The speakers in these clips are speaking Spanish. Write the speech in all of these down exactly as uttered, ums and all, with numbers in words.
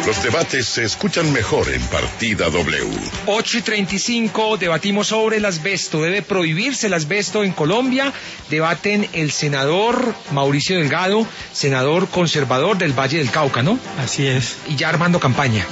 Los debates se escuchan mejor en Partida W. ocho y treinta y cinco, debatimos sobre el asbesto. ¿Debe prohibirse el asbesto en Colombia? Debaten el senador Mauricio Delgado, senador conservador del Valle del Cauca, ¿no? Así es. Y ya armando campaña.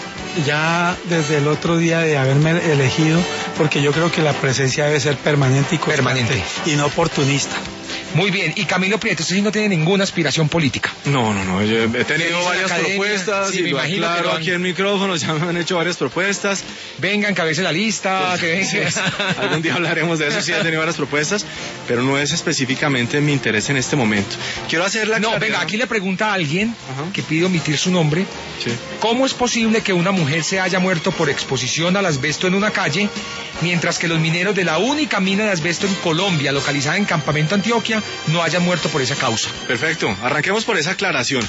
Ya desde el otro día de haberme elegido, porque yo creo que la presencia debe ser permanente y constante, permanente y no oportunista. Muy bien, y Camilo Prieto, usted sí no tiene ninguna aspiración política. No, no, no, yo he tenido varias academia, propuestas, sí, y me lo imagino aclaro que lo han... aquí en micrófonos, ya me han hecho varias propuestas. Venga, encabece la lista, Pues, que venga. Sí, algún día hablaremos de eso, sí, he tenido varias propuestas, pero no es específicamente mi interés en este momento. Quiero hacer la No, claridad. venga, aquí le pregunta a alguien, Ajá. que pide omitir su nombre, Sí. ¿cómo es posible que una mujer se haya muerto por exposición al asbesto en una calle, mientras que los mineros de la única mina de asbesto en Colombia, localizada en Campamento Antioquia, no hayan muerto por esa causa? Perfecto, arranquemos por esa aclaración.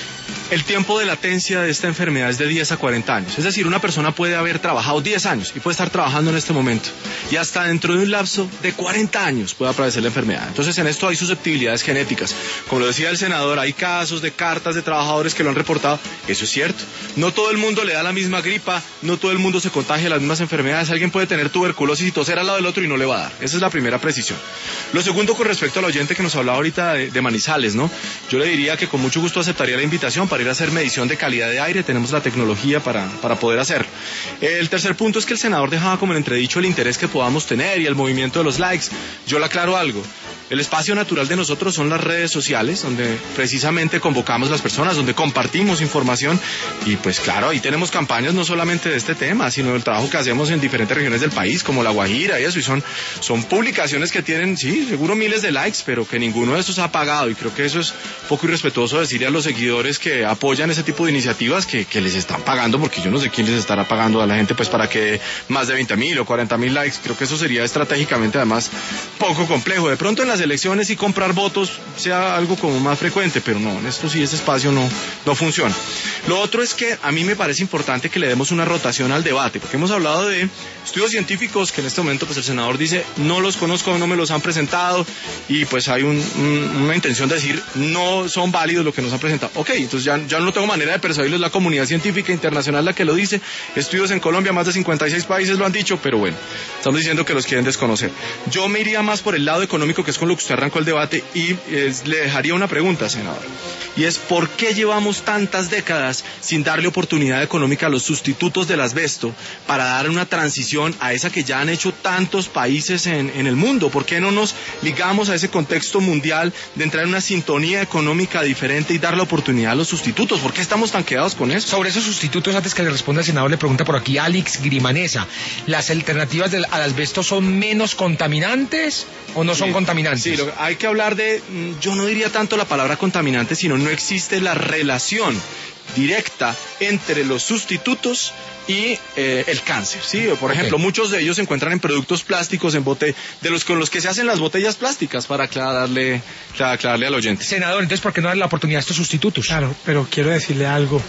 El tiempo de latencia de esta enfermedad es de diez a cuarenta años. Es decir, una persona puede haber trabajado diez años y puede estar trabajando en este momento. Y hasta dentro de un lapso de cuarenta años puede aparecer la enfermedad. Entonces, en esto hay susceptibilidades genéticas. Como lo decía el senador, hay casos de cartas de trabajadores que lo han reportado. Eso es cierto. No todo el mundo le da la misma gripa, no todo el mundo se contagia de las mismas enfermedades. Alguien puede tener tuberculosis y toser al lado del otro y no le va a dar. Esa es la primera precisión. Lo segundo, con respecto al oyente que nos hablaba ahorita de, de Manizales, ¿no? Yo le diría que con mucho gusto aceptaría la invitación para ir a hacer medición de calidad de aire. Tenemos la tecnología para, para poder hacerlo. El tercer punto es que el senador dejaba como en entredicho el interés que podamos tener y el movimiento de los likes. Yo le aclaro algo. El espacio natural de nosotros son las redes sociales, donde precisamente convocamos a las personas, donde compartimos información y pues claro, ahí tenemos campañas no solamente de este tema, sino del trabajo que hacemos en diferentes regiones del país, como La Guajira y eso, y son, son publicaciones que tienen, sí, seguro miles de likes, pero que ninguno de estos ha pagado, y creo que eso es poco irrespetuoso decirle a los seguidores que apoyan ese tipo de iniciativas que, que les están pagando, porque yo no sé quién les estará pagando a la gente pues para que más de veinte mil o cuarenta mil likes. Creo que eso sería estratégicamente además poco complejo. De pronto en las elecciones y comprar votos sea algo como más frecuente, pero no, en esto sí ese espacio no, no funciona. Lo otro es que a mí me parece importante que le demos una rotación al debate, porque hemos hablado de estudios científicos que en este momento pues el senador dice no los conozco, no me los han presentado, y pues hay un, un, una intención de decir no son válidos lo que nos han presentado. Ok, entonces ya, ya no tengo manera de persuadirles, la comunidad científica internacional la que lo dice, estudios en Colombia, más de cincuenta y seis países lo han dicho, pero bueno, estamos diciendo que los quieren desconocer. Yo me iría más por el lado económico, que es con lo que usted arrancó el debate, y eh, le dejaría una pregunta, senador, y es ¿por qué llevamos tantas décadas sin darle oportunidad económica a los sustitutos del asbesto para dar una transición a esa que ya han hecho tantos países en, en el mundo? ¿Por qué no nos ligamos a ese contexto mundial de entrar en una sintonía económica diferente y dar la oportunidad a los sustitutos? ¿Por qué estamos tan quedados con eso? Sobre esos sustitutos, antes que le responda el senador, le pregunta por aquí Alex Grimanesa, ¿las alternativas del, al asbesto son menos contaminantes o no son Sí, contaminantes? Sí, lo, hay que hablar de, yo no diría tanto la palabra contaminante, sino no existe la relación directa entre los sustitutos y eh, el cáncer, ¿sí? Por ejemplo, okay, muchos de ellos se encuentran en productos plásticos, en bote, de los con los que se hacen las botellas plásticas, para aclararle, aclararle al oyente. Senador, entonces, ¿por qué no darle la oportunidad a estos sustitutos? Claro, pero quiero decirle algo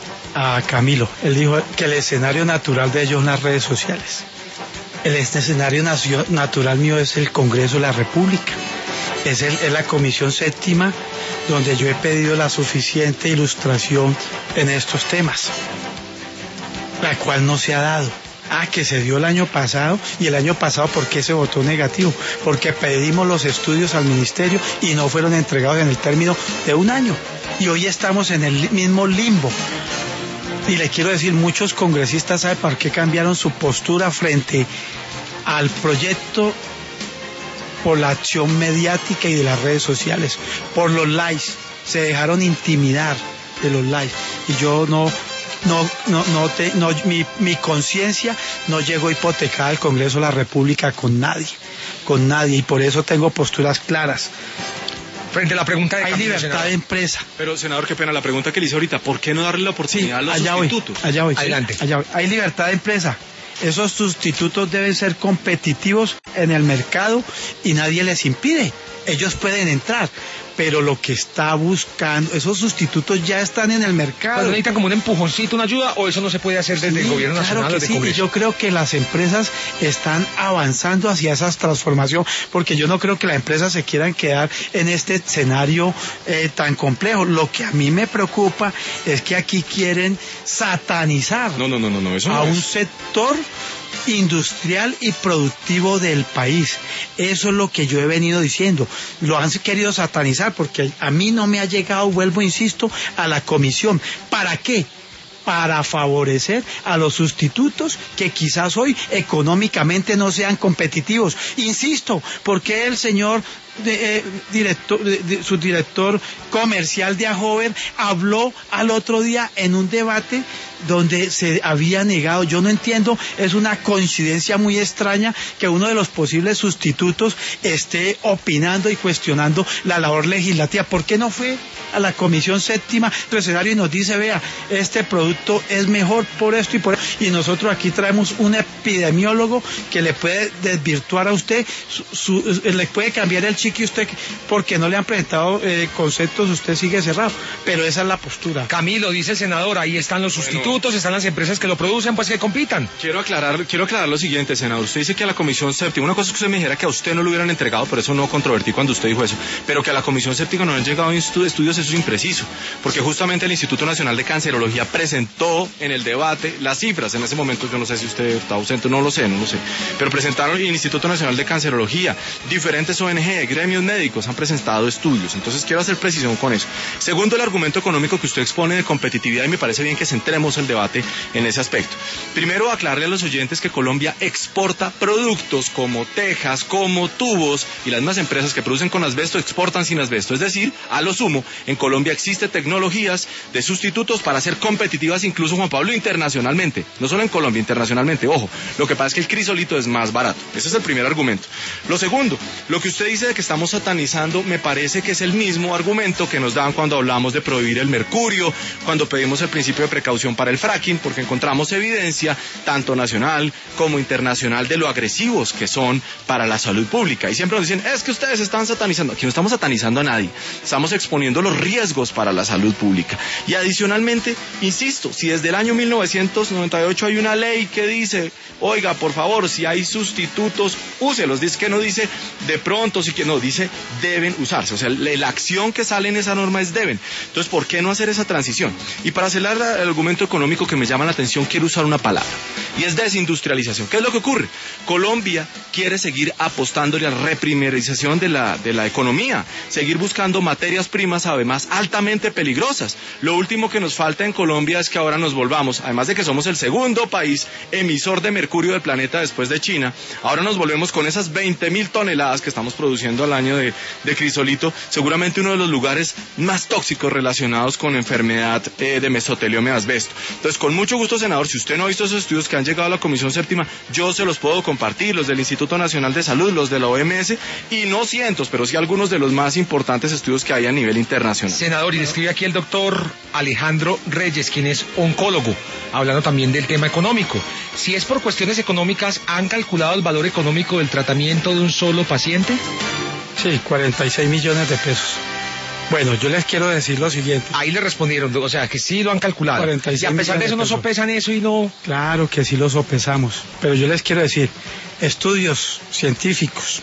a Camilo. Él dijo que el escenario natural de ellos son las redes sociales. El escenario natural mío es el Congreso de la República. Es, el, es la Comisión Séptima, donde yo he pedido la suficiente ilustración en estos temas, la cual no se ha dado. Ah, que se dio el año pasado, y el año pasado ¿por qué se votó negativo? Porque pedimos los estudios al ministerio y no fueron entregados en el término de un año, y hoy estamos en el mismo limbo. Y le quiero decir, muchos congresistas saben por qué cambiaron su postura frente al proyecto, por la acción mediática y de las redes sociales, por los likes, se dejaron intimidar de los likes, y yo no, no, no, no, te, no mi, mi conciencia no llegó hipotecada al Congreso de la República con nadie, con nadie, y por eso tengo posturas claras. Frente a la pregunta de hay Camilo, libertad senador. de empresa. Pero, senador, qué pena, la pregunta que le hice ahorita, ¿por qué no darle la oportunidad sí, a los allá sustitutos? Voy, allá voy, adelante. Sí, allá voy. Hay libertad de empresa. Esos sustitutos deben ser competitivos en el mercado y nadie les impide. Ellos pueden entrar, pero lo que está buscando, esos sustitutos ya están en el mercado. Pero necesitan como un empujoncito, una ayuda, o eso no se puede hacer desde Sí, el gobierno claro nacional, que desde sí, y Congreso. yo creo que las empresas están avanzando hacia esa transformación, porque yo no creo que las empresas se quieran quedar en este escenario eh, tan complejo. Lo que a mí me preocupa es que aquí quieren satanizar No, no, no, no, no, eso no a un es. sector industrial y productivo del país. Eso es lo que yo he venido diciendo. Lo han querido satanizar porque a mí no me ha llegado, vuelvo, insisto, a la comisión. ¿Para qué? Para favorecer a los sustitutos que quizás hoy económicamente no sean competitivos. Insisto, porque el señor de, eh, director, de, de, su director comercial de Ajover habló al otro día en un debate donde se había negado? Yo no entiendo, es una coincidencia muy extraña que uno de los posibles sustitutos esté opinando y cuestionando la labor legislativa. ¿Por qué no fue a la comisión séptima empresario y nos dice, vea, este producto es mejor por esto y por esto? Y nosotros aquí traemos un epidemiólogo que le puede desvirtuar a usted, su, su, le puede cambiar el chiqui usted, porque no le han presentado eh, conceptos, usted sigue cerrado. Pero esa es la postura. Camilo, dice el senador, ahí están los sustitutos, bueno, están las empresas que lo producen, pues que compitan. Quiero aclarar, quiero aclarar lo siguiente, senador. Usted dice que a la comisión séptima, una cosa es que usted me dijera que a usted no lo hubieran entregado, por eso no controvertí cuando usted dijo eso, pero que a la comisión séptima no han llegado estudios, eso es impreciso, porque justamente el Instituto Nacional de Cancerología presentó en el debate las cifras. En ese momento yo no sé si usted está ausente, no lo sé, no lo sé, pero presentaron el Instituto Nacional de Cancerología, diferentes O N G, gremios médicos han presentado estudios. Entonces quiero hacer precisión con eso. Segundo, el argumento económico que usted expone de competitividad, y me parece bien que centremos el debate en ese aspecto. Primero, aclararle a los oyentes que Colombia exporta productos como tejas, como tubos, y las mismas empresas que producen con asbesto exportan sin asbesto. Es decir, a lo sumo, en Colombia existen tecnologías de sustitutos para ser competitivas, incluso, Juan Pablo, internacionalmente. No solo en Colombia, internacionalmente. Ojo, lo que pasa es que el crisolito es más barato. Ese es el primer argumento. Lo segundo, lo que usted dice de que estamos satanizando, me parece que es el mismo argumento que nos dan cuando hablamos de prohibir el mercurio, cuando pedimos el principio de precaución para el fracking, porque encontramos evidencia, tanto nacional como internacional, de lo agresivos que son para la salud pública. Y siempre nos dicen, es que ustedes están satanizando. Aquí no estamos satanizando a nadie, estamos exponiendo los riesgos para la salud pública. Y adicionalmente, insisto, si desde el año mil novecientos noventa y ocho hay una ley que dice, oiga, por favor, si hay sustitutos, úselos. Dice que no dice de pronto, si que no, dice deben usarse. O sea, la acción que sale en esa norma es deben. Entonces, ¿por qué no hacer esa transición? Y para cerrar el argumento económico que me llama la atención, quiero usar una palabra, y es desindustrialización. ¿Qué es lo que ocurre? Colombia quiere seguir apostando a la reprimerización de la, de la economía, seguir buscando materias primas, además altamente peligrosas. Lo último que nos falta en Colombia es que ahora nos volvamos, además de que somos el segundo país emisor de mercurio del planeta después de China, ahora nos volvemos con esas veinte mil toneladas que estamos produciendo al año de, de crisolito, seguramente uno de los lugares más tóxicos relacionados con enfermedad eh, de mesotelioma y asbesto. Entonces, con mucho gusto, senador, si usted no ha visto esos estudios que han llegado a la Comisión Séptima, yo se los puedo compartir, los del Instituto Nacional de Salud, los de la O M S, y no cientos, pero sí algunos de los más importantes estudios que hay a nivel internacional. Senador, y le escribe aquí el doctor Alejandro Reyes, quien es oncólogo, hablando también del tema económico. Si es por cuestiones económicas, ¿han calculado el valor económico del tratamiento de un solo paciente? Sí, cuarenta y seis millones de pesos. Bueno, yo les quiero decir lo siguiente. Ahí le respondieron, o sea, que sí lo han calculado. cuarenta y seis y a pesar de eso no sopesan eso y no... Claro que sí lo sopesamos, pero yo les quiero decir, estudios científicos,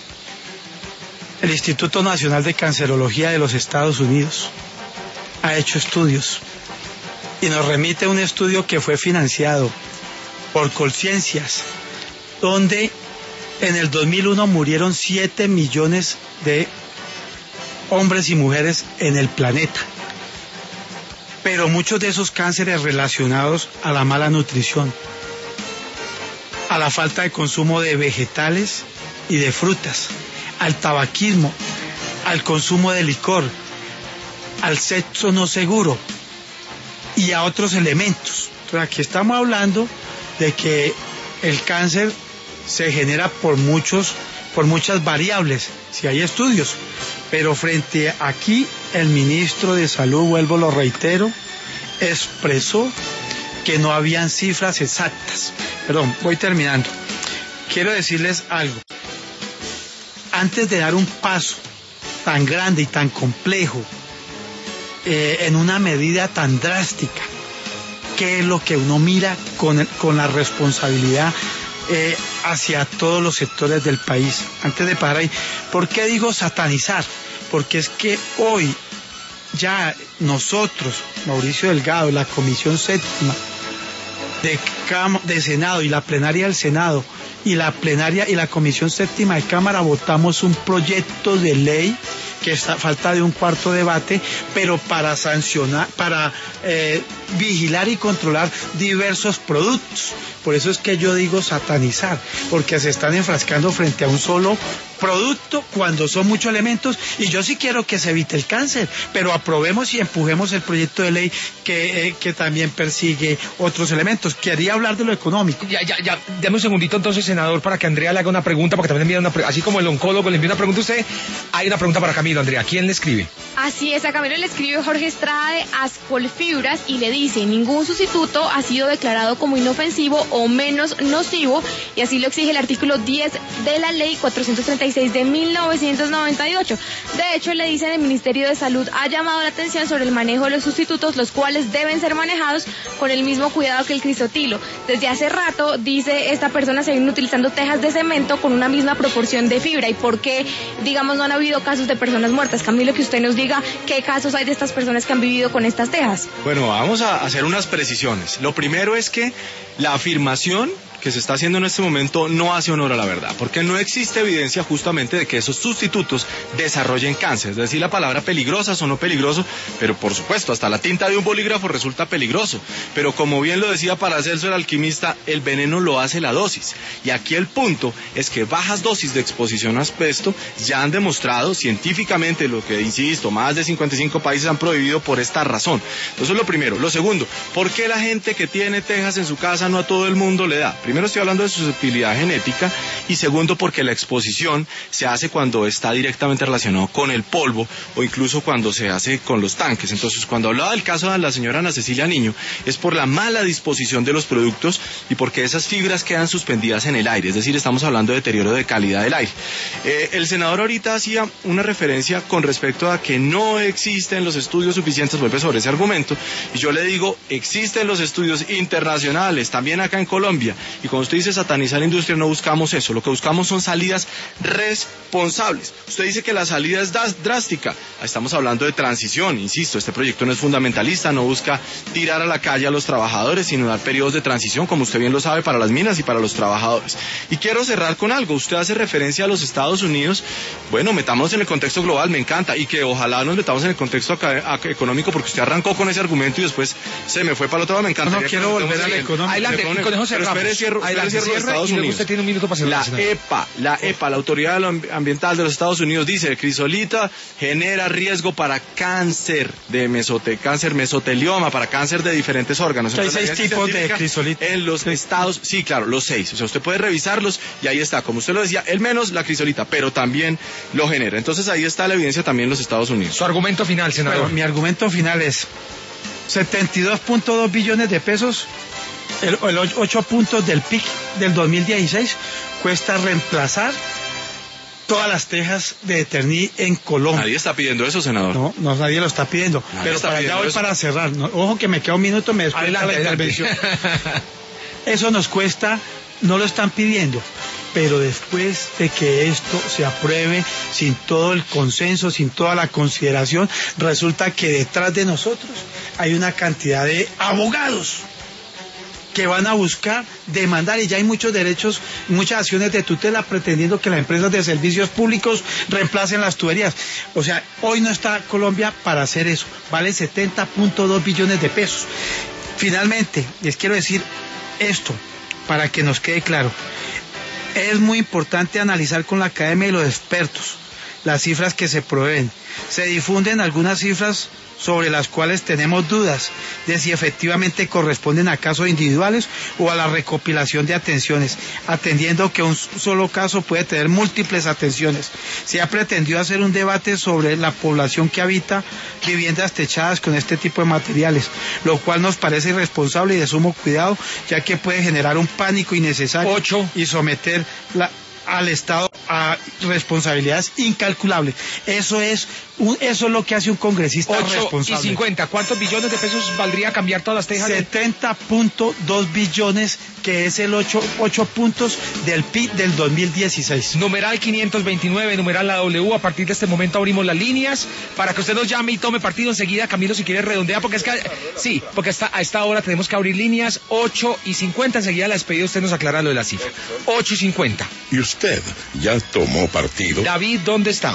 el Instituto Nacional de Cancerología de los Estados Unidos ha hecho estudios y nos remite un estudio que fue financiado por Colciencias, donde en el dos mil uno murieron siete millones de hombres y mujeres en el planeta, pero muchos de esos cánceres relacionados a la mala nutrición, a la falta de consumo de vegetales y de frutas, al tabaquismo, al consumo de licor, al sexo no seguro y a otros elementos. Entonces, aquí estamos hablando de que el cáncer se genera por muchos, por muchas variables, si hay estudios, pero frente a aquí el ministro de Salud, vuelvo, lo reitero, expresó que no habían cifras exactas. Perdón, voy terminando. Quiero decirles algo. Antes de dar un paso tan grande y tan complejo, eh, en una medida tan drástica, ¿qué es lo que uno mira con, con la responsabilidad eh, hacia todos los sectores del país? Antes de parar ahí, ¿por qué digo satanizar? Porque es que hoy ya nosotros, Mauricio Delgado, la Comisión Séptima de, Cam de Senado y la plenaria del Senado y la plenaria y la Comisión Séptima de Cámara votamos un proyecto de ley que está falta de un cuarto debate, pero para sancionar, para eh, vigilar y controlar diversos productos. Por eso es que yo digo satanizar, porque se están enfrascando frente a un solo producto cuando son muchos elementos, y yo sí quiero que se evite el cáncer, pero aprobemos y empujemos el proyecto de ley que, eh, que también persigue otros elementos. Quería hablar de lo económico. Ya, ya, ya, dame un segundito entonces, senador, para que Andrea le haga una pregunta, porque también le envía una pre así como el oncólogo le envía una pregunta a usted, hay una pregunta para Camilo. Andrea, ¿quién le escribe? Así es, a Camilo le escribe Jorge Estrada de Ascolfibras y le dice: ningún sustituto ha sido declarado como inofensivo o menos nocivo, y así lo exige el artículo diez de la ley cuatrocientos treinta y seis de mil novecientos noventa y ocho. De hecho, le dicen el Ministerio de Salud ha llamado la atención sobre el manejo de los sustitutos, los cuales deben ser manejados con el mismo cuidado que el crisotilo. Desde hace rato, dice esta persona, se vienen utilizando tejas de cemento con una misma proporción de fibra. ¿Y por qué, digamos, no han habido casos de personas muertas? Camilo, que usted nos diga qué casos hay de estas personas que han vivido con estas tejas. Bueno, vamos a hacer unas precisiones. Lo primero es que la afirmación que se está haciendo en este momento no hace honor a la verdad, porque no existe evidencia justamente de que esos sustitutos desarrollen cáncer. Es decir, la palabra peligrosa sonó peligroso, pero por supuesto, hasta la tinta de un bolígrafo resulta peligroso. Pero como bien lo decía Paracelso el alquimista, el veneno lo hace la dosis. Y aquí el punto es que bajas dosis de exposición a asbesto ya han demostrado científicamente, lo que insisto, más de cincuenta y cinco países han prohibido por esta razón. Entonces, lo primero. Lo segundo, ¿por qué la gente que tiene tejas en su casa no a todo el mundo le da? Primero, estoy hablando de susceptibilidad genética, y segundo, porque la exposición se hace cuando está directamente relacionado con el polvo, o incluso cuando se hace con los tanques. Entonces, cuando hablaba del caso de la señora Ana Cecilia Niño, es por la mala disposición de los productos y porque esas fibras quedan suspendidas en el aire, es decir, estamos hablando de deterioro de calidad del aire. Eh, el senador ahorita hacía una referencia con respecto a que no existen los estudios suficientes, vuelve sobre ese argumento, y yo le digo, existen los estudios internacionales, también acá en Colombia, y cuando usted dice satanizar la industria, no buscamos eso, lo que buscamos son salidas responsables. Usted dice que la salida es drástica, estamos hablando de transición, insisto, este proyecto no es fundamentalista, no busca tirar a la calle a los trabajadores, sino dar periodos de transición, como usted bien lo sabe, para las minas y para los trabajadores. Y quiero cerrar con algo, usted hace referencia a los Estados Unidos, bueno, metámonos en el contexto global, me encanta, y que ojalá nos metamos en el contexto económico, porque usted arrancó con ese argumento y después se me fue para el otro lado, me encanta. No, no quiero volver al económico. Adelante, con eso cerramos. Pero espere, cierro, Adelante, espere, cierro de Estados Unidos. Usted tiene un minuto para cerrar, la EPA, la EPA, la Autoridad Ambiental de los Estados Unidos dice, el crisolita genera riesgo para cáncer de mesote, cáncer mesotelioma, para cáncer de diferentes órganos. Hay seis tipos de crisolita. En los estados, sí, claro, los seis. O sea, usted puede revisarlos y ahí está, como usted lo decía, el menos la crisolita, pero también lo genera. Entonces ahí está la evidencia también en los Estados Unidos. Su argumento final, senador. Bueno, mi argumento final es setenta y dos punto dos billones de pesos, el, el ocho puntos del P I B del dos mil dieciséis cuesta reemplazar todas las tejas de Eternit en Colombia. Nadie está pidiendo eso, senador. No, no, nadie lo está pidiendo. Nadie pero está para allá voy eso. para cerrar. No, ojo que me queda un minuto, me descuenta la Adelante, intervención. adelante. Eso nos cuesta, no lo están pidiendo, pero después de que esto se apruebe sin todo el consenso, sin toda la consideración, resulta que detrás de nosotros hay una cantidad de abogados que van a buscar demandar, y ya hay muchos derechos, muchas acciones de tutela pretendiendo que las empresas de servicios públicos reemplacen las tuberías. O sea, hoy no está Colombia para hacer eso, vale setenta punto dos billones de pesos. Finalmente, les quiero decir esto, para que nos quede claro, es muy importante analizar con la academia y los expertos las cifras que se proveen. Se difunden algunas cifras sobre las cuales tenemos dudas de si efectivamente corresponden a casos individuales o a la recopilación de atenciones, atendiendo que un solo caso puede tener múltiples atenciones. Se ha pretendido hacer un debate sobre la población que habita viviendas techadas con este tipo de materiales, lo cual nos parece irresponsable y de sumo cuidado, ya que puede generar un pánico innecesario Ocho. y someter la al Estado a responsabilidades incalculables. Eso es un, eso es lo que hace un congresista responsable. ocho y cincuenta, ¿cuántos billones de pesos valdría cambiar todas las tejas? setenta punto dos billones, que es el ocho, ocho puntos del P I B del dos mil dieciséis. Numeral quinientos veintinueve, numeral la W. A partir de este momento abrimos las líneas para que usted nos llame y tome partido enseguida. Camilo, si quiere redondear, porque es que sí, porque hasta a esta hora tenemos que abrir líneas. Ocho y cincuenta, enseguida la despedida usted nos aclara lo de la cifra. Ocho y cincuenta. ¿Y usted ya tomó partido? David, ¿dónde está?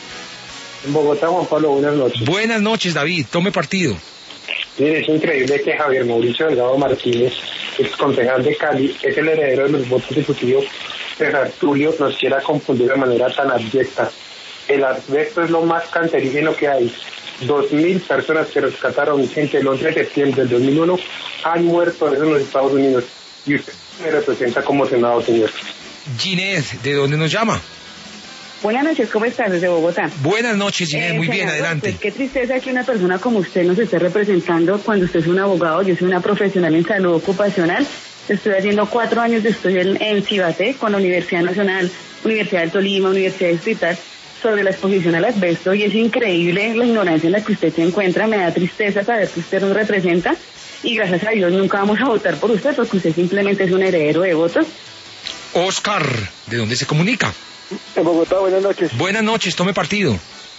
En Bogotá, Juan Pablo, buenas noches. Buenas noches, David, tome partido. Mire, es increíble que Javier Mauricio Delgado Martínez, ex concejal de Cali, es el heredero de los votos ejecutivos de Tulio, nos quiera confundir de manera tan abyecta. El asbesto es lo más cancerígeno que hay. Dos mil personas que rescataron gente el once de septiembre del dos mil uno han muerto en los Estados Unidos. Y usted me representa como senador, señor. Ginette, ¿de dónde nos llama? Buenas noches, ¿cómo estás? Desde Bogotá. Buenas noches, Ginette, Eh, muy bien, senador, adelante. Pues qué tristeza que una persona como usted nos esté representando cuando usted es un abogado. Yo soy una profesional en salud ocupacional. Estoy haciendo cuatro años de estudio en, en Cibaté con la Universidad Nacional, Universidad del Tolima, Universidad de Hospital, sobre la exposición al asbesto, y es increíble la ignorancia en la que usted se encuentra. Me da tristeza saber que usted nos representa y gracias a Dios nunca vamos a votar por usted porque usted simplemente es un heredero de votos. Oscar, ¿de dónde se comunica? En Bogotá, buenas noches. Buenas noches, tome partido.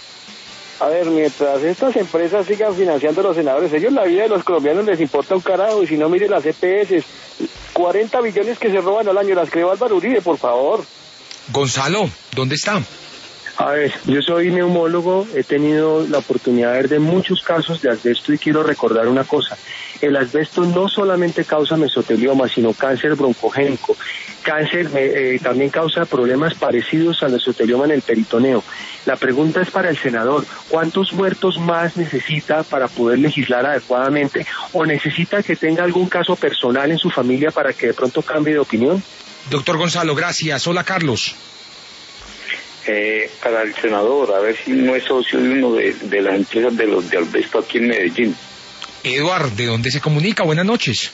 A ver, mientras estas empresas sigan financiando a los senadores, ellos la vida de los colombianos les importa un carajo, y si no, mire las E P S, cuarenta billones que se roban al año, las creó Álvaro Uribe, por favor. Gonzalo, ¿dónde está? A ver, yo soy neumólogo, he tenido la oportunidad de ver de muchos casos de asbesto y quiero recordar una cosa. El asbesto no solamente causa mesotelioma, sino cáncer broncogénico. Cáncer eh, también causa problemas parecidos al mesotelioma en el peritoneo. La pregunta es para el senador, ¿cuántos muertos más necesita para poder legislar adecuadamente? ¿O necesita que tenga algún caso personal en su familia para que de pronto cambie de opinión? Doctor Gonzalo, gracias. Hola, Carlos. Eh, para el senador, a ver si no es socio de uno de, de las empresas de los de asbesto aquí en Medellín. Eduard, ¿de dónde se comunica? Buenas noches.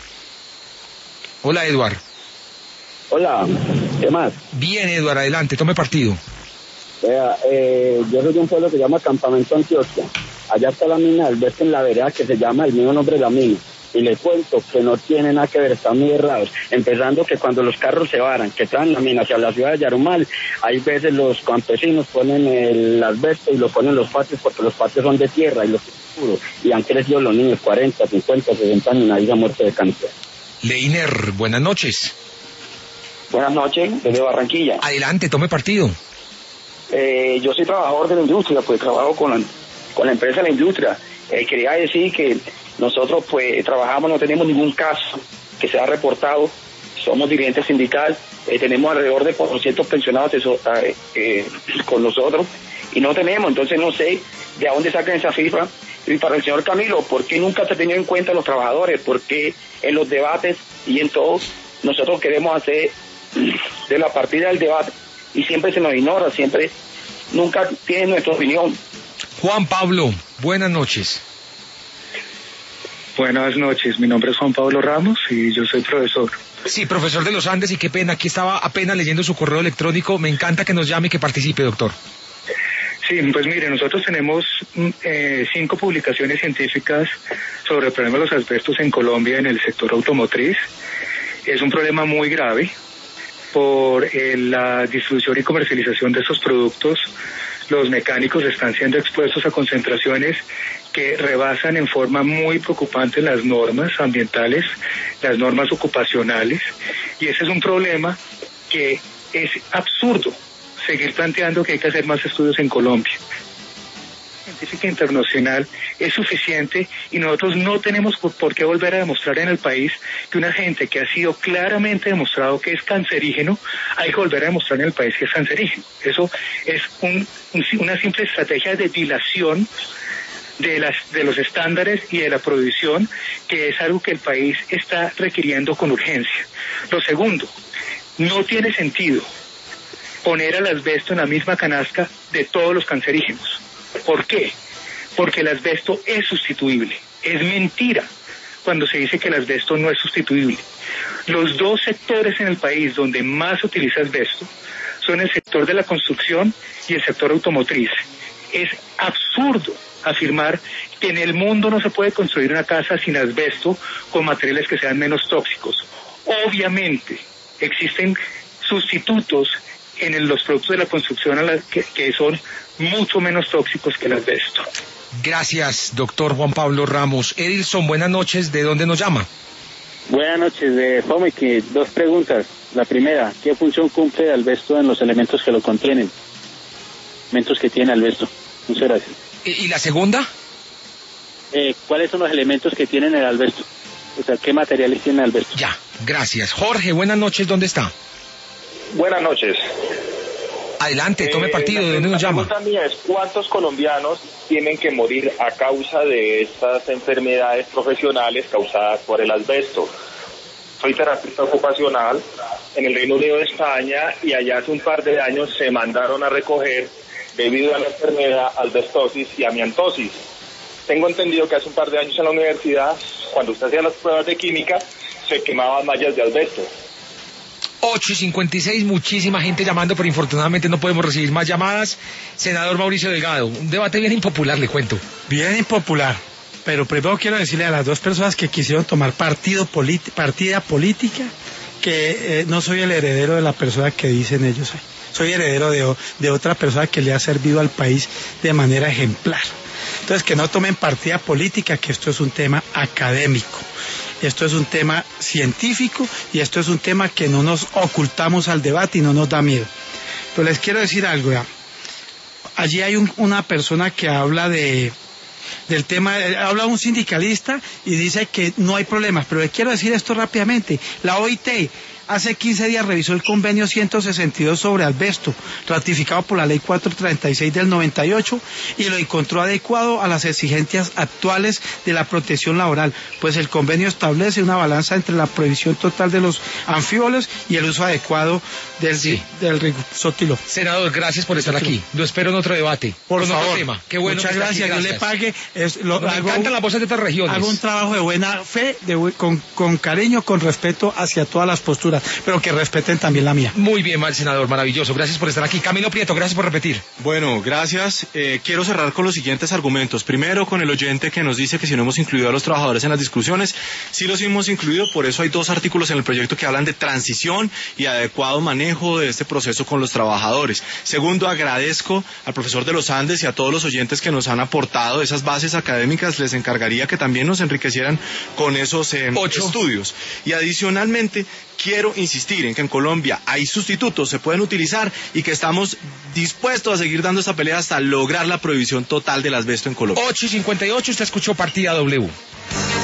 Hola, Eduard. Hola, ¿qué más? Bien, Eduard, adelante, tome partido. Vea, eh, yo soy de un pueblo que se llama Campamento Antioquia. Allá está la mina del asbesto en la vereda que se llama el mismo nombre de la mina. Y le cuento que no tiene nada que ver, están muy errados. Empezando que cuando los carros se varan, que traen la mina hacia la ciudad de Yarumal, hay veces los campesinos ponen el asbesto y lo ponen en los patios porque los patios son de tierra y los oscuros. Y han crecido los niños cuarenta, cincuenta, sesenta años y nadie ha muerto de cáncer. Leiner, buenas noches. Buenas noches, desde Barranquilla. Adelante, tome partido. Eh, yo soy trabajador de la industria, pues trabajo con la, con la empresa de la industria. Eh, quería decir que nosotros pues trabajamos, no tenemos ningún caso que se ha reportado, somos dirigentes sindical, eh, tenemos alrededor de cuatrocientos pensionados de so, eh, eh, con nosotros y no tenemos, entonces no sé de dónde sacan esa cifra. Y para el señor Camilo, ¿por qué nunca se ha tenido en cuenta a los trabajadores? ¿Por qué en los debates y en todo nosotros queremos hacer de la partida del debate y siempre se nos ignora, siempre, nunca tienen nuestra opinión? Juan Pablo, buenas noches. Buenas noches, mi nombre es Juan Pablo Ramos y yo soy profesor. Sí, profesor de los Andes, y qué pena, aquí estaba apenas leyendo su correo electrónico, me encanta que nos llame y que participe, doctor. Sí, pues mire, nosotros tenemos eh, cinco publicaciones científicas sobre el problema de los asbestos en Colombia en el sector automotriz. Es un problema muy grave por eh, la distribución y comercialización de estos productos. Los mecánicos están siendo expuestos a concentraciones que rebasan en forma muy preocupante las normas ambientales, las normas ocupacionales, y ese es un problema que es absurdo seguir planteando que hay que hacer más estudios en Colombia. La científica internacional es suficiente y nosotros no tenemos por qué volver a demostrar en el país que un agente que ha sido claramente demostrado que es cancerígeno, hay que volver a demostrar en el país que es cancerígeno. Eso es un, un, una simple estrategia de dilación de las de los estándares y de la prohibición, que es algo que el país está requiriendo con urgencia. Lo segundo, no tiene sentido poner al asbesto en la misma canasta de todos los cancerígenos. ¿Por qué? Porque el asbesto es sustituible. Es mentira. cuando se dice que el asbesto no es sustituible. Los dos sectores en el país donde más se utiliza asbesto son el sector de la construcción y el sector automotriz. Es absurdo afirmar que en el mundo no se puede construir una casa sin asbesto con materiales que sean menos tóxicos. Obviamente existen sustitutos en el, los productos de la construcción a la, que, que son mucho menos tóxicos que el asbesto. Gracias, doctor Juan Pablo Ramos. Edilson, buenas noches. ¿De dónde nos llama? Buenas noches, de Fomeque. Dos preguntas. La primera, ¿qué función cumple el asbesto en los elementos que lo contienen? Elementos que tiene asbesto. Muchas gracias. ¿Y la segunda? Eh, ¿Cuáles son los elementos que tienen el asbesto? O sea, ¿qué materiales tiene el asbesto? Ya, gracias. Jorge, buenas noches. ¿Dónde está? Buenas noches. Adelante, tome partido. Eh, ¿De dónde nos llama? La pregunta mía es, ¿cuántos colombianos tienen que morir a causa de estas enfermedades profesionales causadas por el asbesto? Soy terapeuta ocupacional en el Reino Unido de España y allá hace un par de años se mandaron a recoger debido a la enfermedad asbestosis y amiantosis. Tengo entendido que hace un par de años en la universidad, cuando usted hacía las pruebas de química, se quemaban mallas de asbesto. ocho y cincuenta y seis, muchísima gente llamando, pero infortunadamente no podemos recibir más llamadas. Senador Mauricio Delgado, un debate bien impopular, le cuento. Bien impopular, pero primero quiero decirle a las dos personas que quisieron tomar partido partida política que eh, no soy el heredero de la persona que dicen ellos. Soy heredero de, de otra persona que le ha servido al país de manera ejemplar. Entonces, que no tomen partida política, que esto es un tema académico. Esto es un tema científico y esto es un tema que no nos ocultamos al debate y no nos da miedo. Pero les quiero decir algo, ya. Allí hay un, una persona que habla de del tema, habla un sindicalista y dice que no hay problemas, pero les quiero decir esto rápidamente. La O I T hace quince días revisó el convenio ciento sesenta y dos sobre asbesto, ratificado por la ley cuatrocientos treinta y seis del noventa y ocho, y lo encontró adecuado a las exigencias actuales de la protección laboral, pues el convenio establece una balanza entre la prohibición total de los anfíbolos y el uso adecuado del, sí. del rigsótilo. Senador, gracias por estar aquí. Lo espero en otro debate. Por con favor. Otro tema. Qué bueno. Muchas gracias. Aquí, gracias. Yo le pague. Es, lo, Nos hago, encantan las voces de otras regiones. Hago un trabajo de buena fe, de, con, con cariño, con respeto hacia todas las posturas, pero que respeten también la mía. Muy bien, mal senador, maravilloso. Gracias por estar aquí. Camilo Prieto, gracias por repetir. Bueno, gracias. Eh, quiero cerrar con los siguientes argumentos. Primero, con el oyente que nos dice que si no hemos incluido a los trabajadores en las discusiones, sí los hemos incluido, por eso hay dos artículos en el proyecto que hablan de transición y adecuado manejo de este proceso con los trabajadores. Segundo, agradezco al profesor de los Andes y a todos los oyentes que nos han aportado esas bases académicas. Les encargaría que también nos enriquecieran con esos eh, estudios. Y adicionalmente, quiero insistir en que en Colombia hay sustitutos, se pueden utilizar y que estamos dispuestos a seguir dando esta pelea hasta lograr la prohibición total del asbesto en Colombia. ocho y cincuenta y ocho, usted escuchó Partida W.